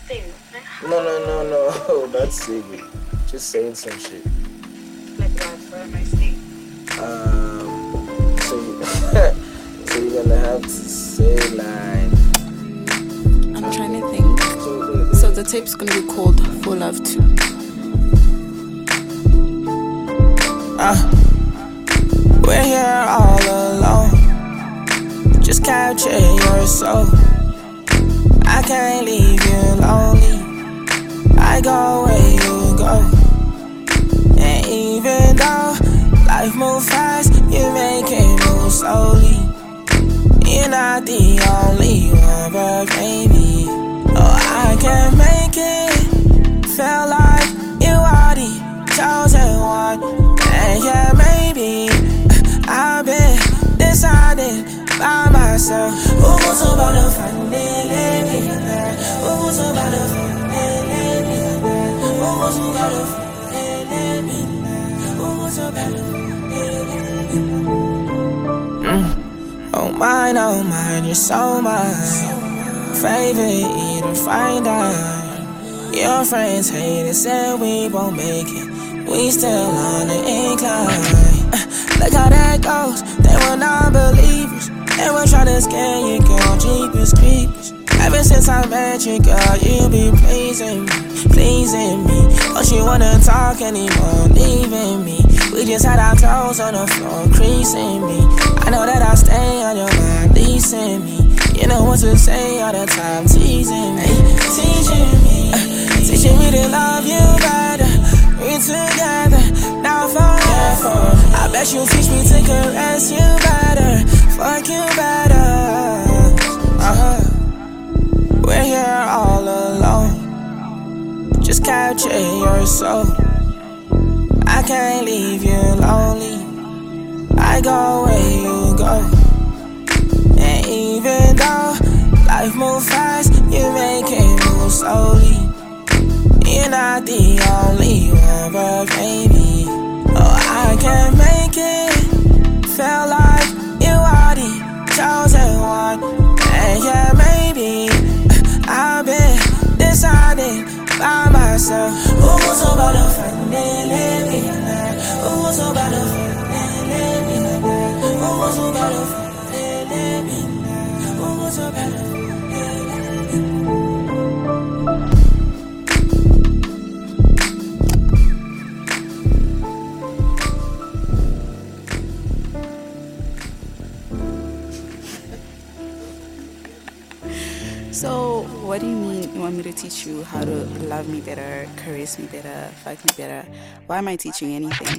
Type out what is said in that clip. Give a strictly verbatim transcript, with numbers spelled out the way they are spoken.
thing. Like, No, no, no, no. That's silly. Just saying some shit. like what? What am I saying? Um, so, you, so you're gonna have to say like. I'm trying to think. So, So the tape's gonna be called For Love two. Uh, we're here all alone. Just capture your soul. I can't leave you lonely. I go where you go. And even though life moves fast, you make it move slowly. You're not the only one, but baby, oh, I can make it feel like you are the chosen one. And yeah, maybe I've been deciding by myself. Who was about to find it? Who was about to find it? Who was about to find it? Who was about to find it? Oh mine, oh mine, you're so mine. Favorite eater, find out. Your friends hate it, said we won't make it. We still on the incline. uh, Look how that goes. They were non-believers. They were trying to scare you, girl. Jeepers creepers. Ever since I met you, girl, you be pleasing me, pleasing me. Don't you wanna talk anymore, leaving me. We just had our clothes on the floor, creasing me. I know that I stay on your mind, leasing me. You know what to say all the time, teasing me, teaching me, uh, teaching me to love you better. We together, now forever. I bet you teach me to caress you better, fuck you better. Uh-huh. We're here all alone. Just capture your soul. I can't leave you lonely. I go where you go. And even though life moves fast, you make it move slowly. You're not the only one, but baby, oh, I can make it feel like you are the chosen one. And yeah, maybe I've been deciding by myself. Who was about to find it? Who was about to find it? Who was about to find it? Who was about to find it? So what do you mean you want me to teach you how to love me better, caress me better, fuck me better? Why am I teaching anything?